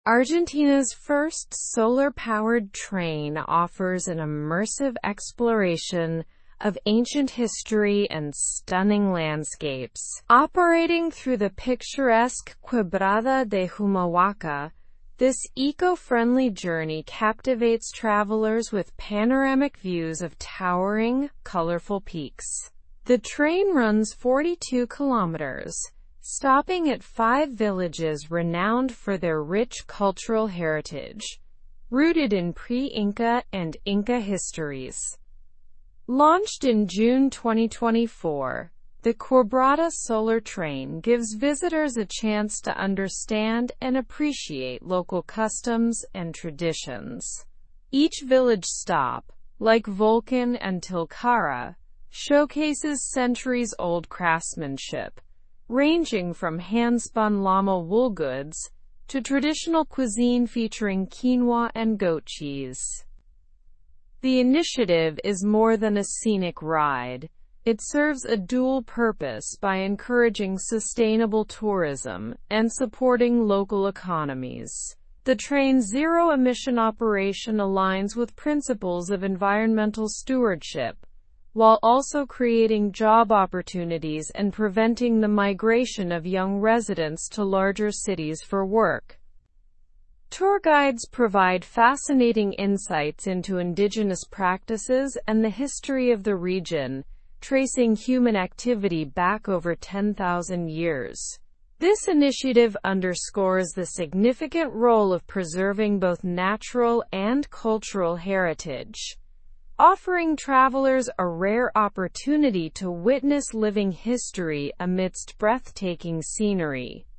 Argentina's first solar-powered train offers an immersive exploration of ancient history and stunning landscapes. Operating through the picturesque Quebrada de Humahuaca, this eco-friendly journey captivates travelers with panoramic views of towering, colorful peaks. The train runs 42 kilometers, stopping at 5 villages renowned for their rich cultural heritage, rooted in pre-Inca and Inca histories. Launched in June 2024, the Quebrada Solar Train gives visitors a chance to understand and appreciate local customs and traditions. Each village stop, like Volcan and Tilcara, showcases centuries-old craftsmanship, ranging from hand-spun llama wool goods to traditional cuisine featuring quinoa and goat cheese. The initiative is more than a scenic ride. It serves a dual purpose by encouraging sustainable tourism and supporting local economies. The train's zero-emission operation aligns with principles of environmental stewardship, while also creating job opportunities and preventing the migration of young residents to larger cities for work. Tour guides provide fascinating insights into indigenous practices and the history of the region, tracing human activity back over 10,000 years. This initiative underscores the significant role of preserving both natural and cultural heritage, offering travelers a rare opportunity to witness living history amidst breathtaking scenery.